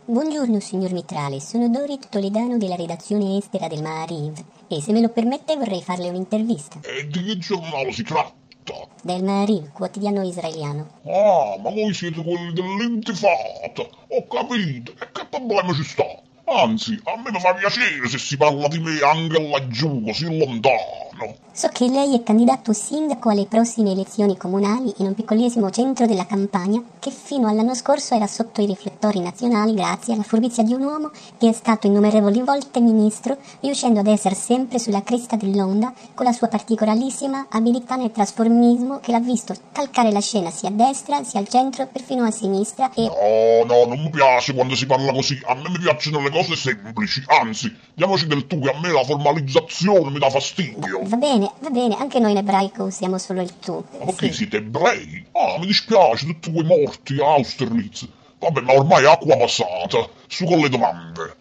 Buongiorno signor Mitrale, sono Dorit Toledano della redazione estera del Maariv e se me lo permette vorrei farle un'intervista. E di che giornale si tratta? Del Maariv, quotidiano israeliano. Ah, ma voi siete quelli dell'Intifada, ho capito, e che problema ci sta? Anzi, a me mi fa piacere se si parla di me anche laggiù, così lontano. So che lei è candidato sindaco alle prossime elezioni comunali in un piccolissimo centro della Campania che fino all'anno scorso era sotto i riflettori nazionali grazie alla furbizia di un uomo che è stato innumerevoli volte ministro, riuscendo ad essere sempre sulla cresta dell'onda con la sua particolarissima abilità nel trasformismo che l'ha visto calcare la scena sia a destra sia al centro, perfino a sinistra e... No, non mi piace quando si parla così, a me mi piacciono le cose semplici, anzi, diamoci del tu che a me la formalizzazione mi dà fastidio. Va bene, anche noi in ebraico usiamo solo il tu. Ma perché siete ebrei? Ah, mi dispiace, tutti quei morti a Austerlitz. Vabbè, ma ormai è acqua passata, su con le domande.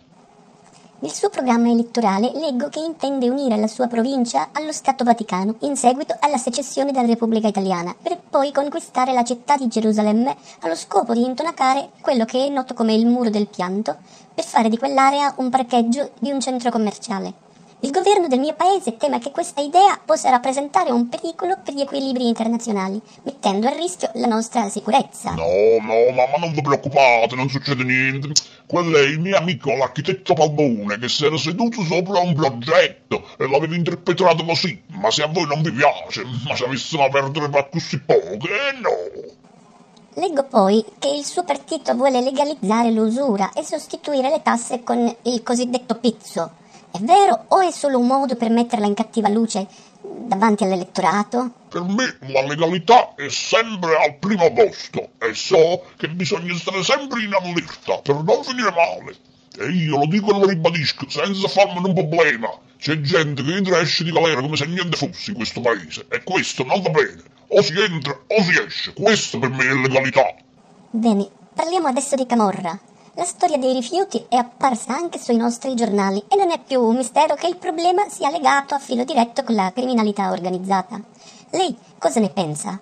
Nel suo programma elettorale leggo che intende unire la sua provincia allo Stato Vaticano in seguito alla secessione dalla Repubblica Italiana, per poi conquistare la città di Gerusalemme allo scopo di intonacare quello che è noto come il Muro del Pianto, per fare di quell'area un parcheggio di un centro commerciale. Il governo del mio paese teme che questa idea possa rappresentare un pericolo per gli equilibri internazionali, mettendo a rischio la nostra sicurezza. No, ma non vi preoccupate, non succede niente. Quello è il mio amico, l'architetto Palmone, che si era seduto sopra un progetto e l'aveva interpretato così. Ma se a voi non vi piace, ma ci avessimo a perdere per così poco, no. Leggo poi che il suo partito vuole legalizzare l'usura e sostituire le tasse con il cosiddetto pizzo. È vero o è solo un modo per metterla in cattiva luce davanti all'elettorato? Per me la legalità è sempre al primo posto e so che bisogna stare sempre in allerta per non finire male. E io lo dico e lo ribadisco senza farmene un problema. C'è gente che entra e esce di galera come se niente fosse in questo paese e questo non va bene. O si entra o si esce, questo per me è legalità. Bene, parliamo adesso di Camorra. La storia dei rifiuti è apparsa anche sui nostri giornali e non è più un mistero che il problema sia legato a filo diretto con la criminalità organizzata. Lei cosa ne pensa?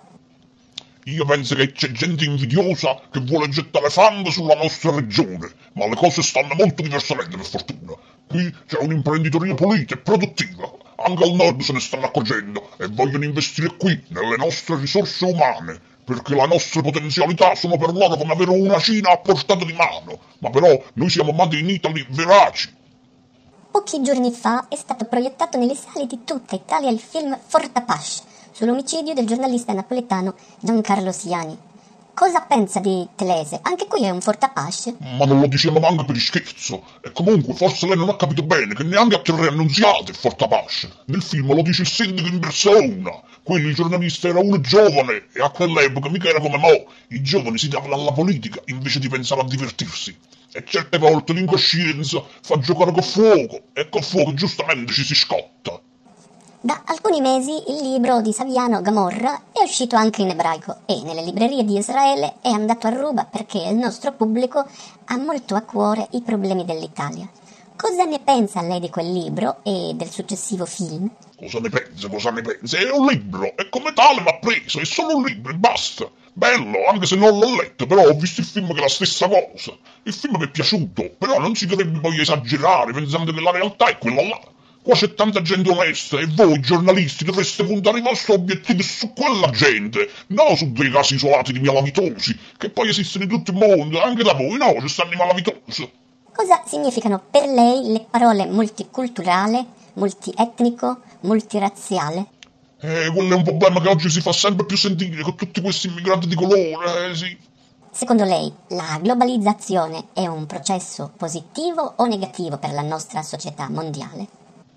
Io penso che c'è gente invidiosa che vuole gettare fango sulla nostra regione, ma le cose stanno molto diversamente per fortuna. Qui c'è un'imprenditoria pulita e produttiva, anche al nord se ne stanno accorgendo e vogliono investire qui, nelle nostre risorse umane, perché le nostre potenzialità sono per loro come avere una Cina a portata di mano, ma però noi siamo made in Italy veraci. Pochi giorni fa è stato proiettato nelle sale di tutta Italia il film Fortapache, sull'omicidio del giornalista napoletano Giancarlo Siani. Cosa pensa di Telese? Anche qui è un Fortapache? Ma non lo diciamo neanche per scherzo. E comunque forse lei non ha capito bene che neanche a Terre Annunziate è Fortapace. Nel film lo dice il sindaco in persona. Quello il giornalista era uno giovane e a quell'epoca mica era come mo. I giovani si davano alla politica invece di pensare a divertirsi. E certe volte l'incoscienza fa giocare col fuoco e col fuoco giustamente ci si scotta. Da alcuni mesi il libro di Saviano Gamorra è uscito anche in ebraico e nelle librerie di Israele è andato a ruba perché il nostro pubblico ha molto a cuore i problemi dell'Italia. Cosa ne pensa lei di quel libro e del successivo film? Cosa ne pensa? È un libro e come tale va preso, è solo un libro e basta. Bello, anche se non l'ho letto, però ho visto il film che è la stessa cosa. Il film mi è piaciuto, però non si dovrebbe poi esagerare pensando che la realtà è quella là. Qua c'è tanta gente onesta e voi, giornalisti, dovreste puntare i vostri obiettivi su quella gente, non su dei casi isolati di malavitosi, che poi esistono in tutto il mondo, anche da voi, no? Ci stanno i malavitosi. Cosa significano per lei le parole multiculturale, multietnico, multirazziale? Quello è un problema che oggi si fa sempre più sentire con tutti questi immigrati di colore, sì. Secondo lei, la globalizzazione è un processo positivo o negativo per la nostra società mondiale?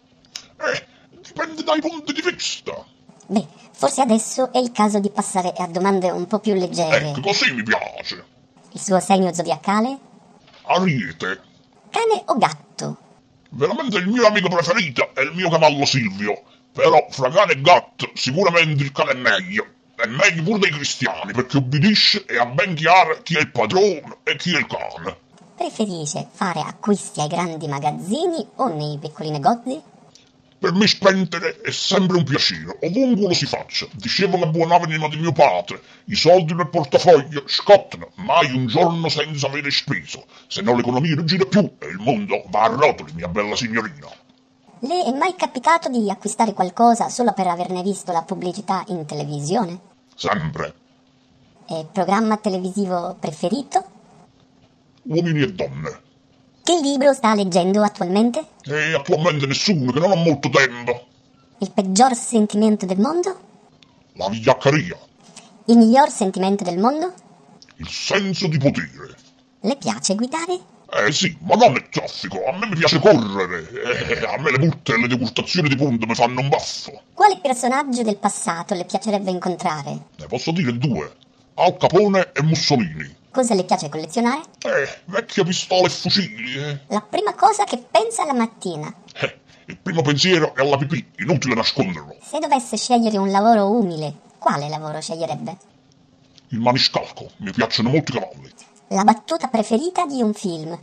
Dipende dai punti di vista. Beh, forse adesso è il caso di passare a domande un po' più leggere. Ecco, così mi piace. Il suo segno zodiacale? Ariete. Cane o gatto? Veramente il mio amico preferito è il mio cavallo Silvio. Però fra cane e gatto sicuramente il cane è meglio. È meglio pure dei cristiani perché obbedisce e ha ben chiaro chi è il padrone e chi è il cane. Preferisce fare acquisti ai grandi magazzini o nei piccoli negozi? Per me spendere è sempre un piacere, ovunque lo si faccia. Dicevo la buona anima di mio padre, i soldi nel portafoglio scottano, mai un giorno senza avere speso, se no l'economia non gira più e il mondo va a rotoli, mia bella signorina. Le è mai capitato di acquistare qualcosa solo per averne visto la pubblicità in televisione? Sempre. E programma televisivo preferito? Uomini e donne. Che libro sta leggendo attualmente? E attualmente nessuno, che non ho molto tempo. Il peggior sentimento del mondo? La vigliaccheria. Il miglior sentimento del mondo? Il senso di potere. Le piace guidare? Sì, ma non nel traffico, a me mi piace correre. A me le multe e le degustazioni di punto mi fanno un baffo. Quale personaggio del passato le piacerebbe incontrare? Ne posso dire due. Al Capone e Mussolini. Cosa le piace collezionare? Vecchie pistole e fucili, La prima cosa che pensa la mattina. Il primo pensiero è alla pipì, inutile nasconderlo. Se dovesse scegliere un lavoro umile, quale lavoro sceglierebbe? Il maniscalco, mi piacciono molto i cavalli. La battuta preferita di un film.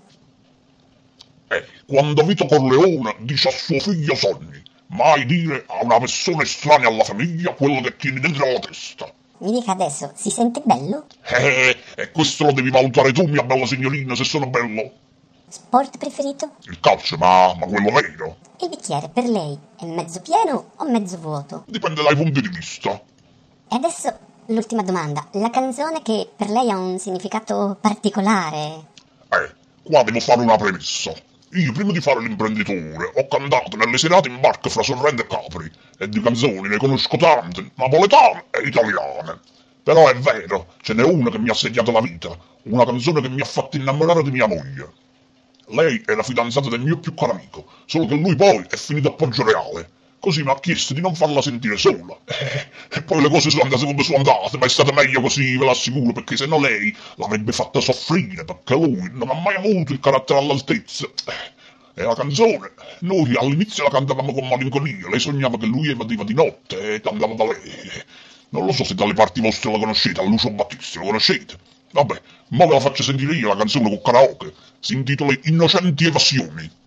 Quando Vito Corleone dice a suo figlio sogni, mai dire a una persona estranea alla famiglia quello che tieni dentro la testa. Mi dica adesso, si sente bello? E questo lo devi valutare tu, mia bella signorina, se sono bello. Sport preferito? Il calcio, ma quello vero. Il bicchiere per lei è mezzo pieno o mezzo vuoto? Dipende dai punti di vista. E adesso l'ultima domanda. La canzone che per lei ha un significato particolare? Qua devo fare una premessa. Io, prima di fare l'imprenditore, ho cantato nelle serate in barca fra Sorrento e Capri, e di canzoni ne conosco tante, napoletane e italiane. Però è vero, ce n'è una che mi ha segnato la vita, una canzone che mi ha fatto innamorare di mia moglie. Lei è la fidanzata del mio più caro amico, solo che lui poi è finito a Poggioreale. Così mi ha chiesto di non farla sentire sola. E poi le cose sono andate come sono andate, ma è stato meglio così, ve l'assicuro, perché se no lei l'avrebbe fatta soffrire, perché lui non ha mai avuto il carattere all'altezza. E la canzone, noi all'inizio la cantavamo con malinconia, lei sognava che lui evadeva di notte e andava da lei. Non lo so se dalle parti vostre la conoscete, a Lucio Battisti, lo conoscete? Vabbè, ma ve la faccio sentire io la canzone con karaoke, si intitola Innocenti Evasioni.